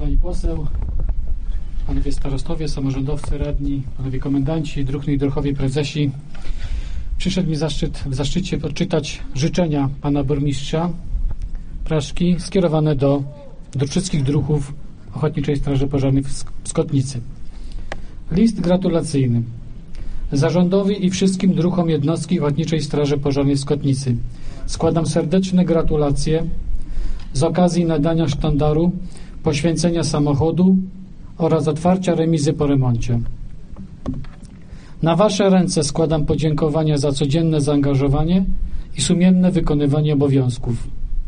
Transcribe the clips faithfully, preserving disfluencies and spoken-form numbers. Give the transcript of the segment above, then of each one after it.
Pani Poseł, Panowie Starostowie, Samorządowcy, Radni, Panowie Komendanci, Druhny i Druhowie Prezesi. Przyszedł mi zaszczyt, w zaszczycie odczytać życzenia Pana Burmistrza Praszki skierowane do, do wszystkich druhów Ochotniczej Straży Pożarnej w Skotnicy. List gratulacyjny zarządowi i wszystkim druhom jednostki Ochotniczej Straży Pożarnej w Skotnicy. Składam serdeczne gratulacje z okazji nadania sztandaru, poświęcenia samochodu oraz otwarcia remizy po remoncie. Na Wasze ręce składam podziękowania za codzienne zaangażowanie i sumienne wykonywanie obowiązków.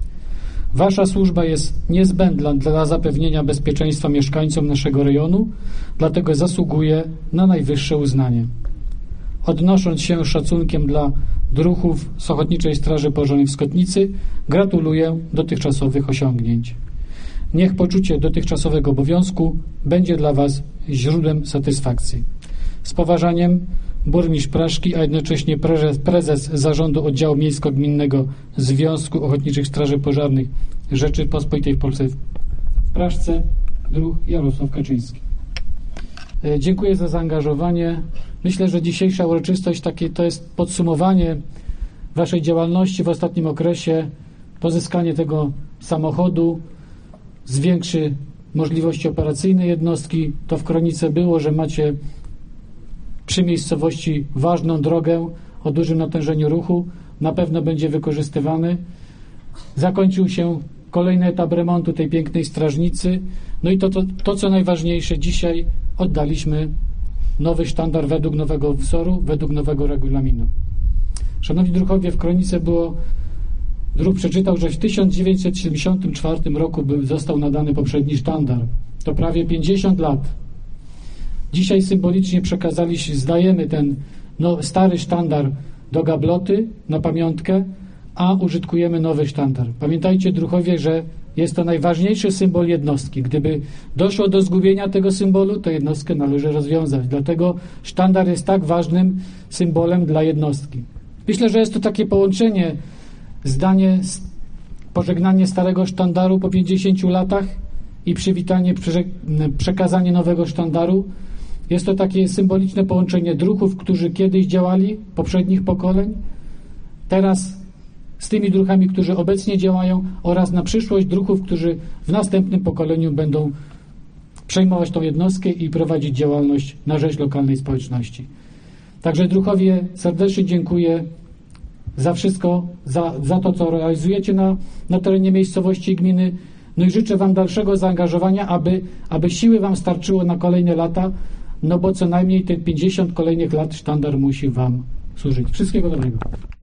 Wasza służba jest niezbędna dla zapewnienia bezpieczeństwa mieszkańcom naszego rejonu, dlatego zasługuje na najwyższe uznanie. Odnosząc się szacunkiem dla druhów z Ochotniczej Straży Pożarnej w Skotnicy, gratuluję dotychczasowych osiągnięć. Niech poczucie dotychczasowego obowiązku będzie dla Was źródłem satysfakcji. Z poważaniem, burmistrz Praszki, a jednocześnie prezes, prezes Zarządu Oddziału Miejsko-Gminnego Związku Ochotniczych Straży Pożarnych Rzeczypospolitej w Polsce w Praszce, druh Jarosław Kaczyński. Dziękuję za zaangażowanie. Myślę, że dzisiejsza uroczystość takie, to jest podsumowanie Waszej działalności w ostatnim okresie. Pozyskanie tego samochodu zwiększy możliwości operacyjne jednostki. To w kronice było, że macie przy miejscowości ważną drogę o dużym natężeniu ruchu. Na pewno będzie wykorzystywany. Zakończył się kolejny etap remontu tej pięknej strażnicy. No i to, to, to co najważniejsze, dzisiaj oddaliśmy nowy sztandar według nowego wzoru, według nowego regulaminu. Szanowni druhowie, w kronice było, druh przeczytał, że w tysiąc dziewięćset siedemdziesiątym czwartym roku był, został nadany poprzedni sztandar. To prawie pięćdziesiąt lat. Dzisiaj symbolicznie przekazaliśmy, zdajemy ten no, stary sztandar do gabloty na pamiątkę, a użytkujemy nowy sztandar. Pamiętajcie, druhowie, że jest to najważniejszy symbol jednostki. Gdyby doszło do zgubienia tego symbolu, to jednostkę należy rozwiązać. Dlatego sztandar jest tak ważnym symbolem dla jednostki. Myślę, że jest to takie połączenie, zdanie, pożegnanie starego sztandaru po pięćdziesięciu latach i przywitanie, przekazanie nowego sztandaru. Jest to takie symboliczne połączenie druhów, którzy kiedyś działali, poprzednich pokoleń, teraz z tymi druhami, którzy obecnie działają, oraz na przyszłość druhów, którzy w następnym pokoleniu będą przejmować tą jednostkę i prowadzić działalność na rzecz lokalnej społeczności. Także druhowie, serdecznie dziękuję za wszystko, za, za to, co realizujecie na, na terenie miejscowości i gminy. No i życzę Wam dalszego zaangażowania, aby, aby siły Wam starczyło na kolejne lata, no bo co najmniej te pięćdziesiąt kolejnych lat sztandar musi Wam służyć. Wszystkiego dobrego.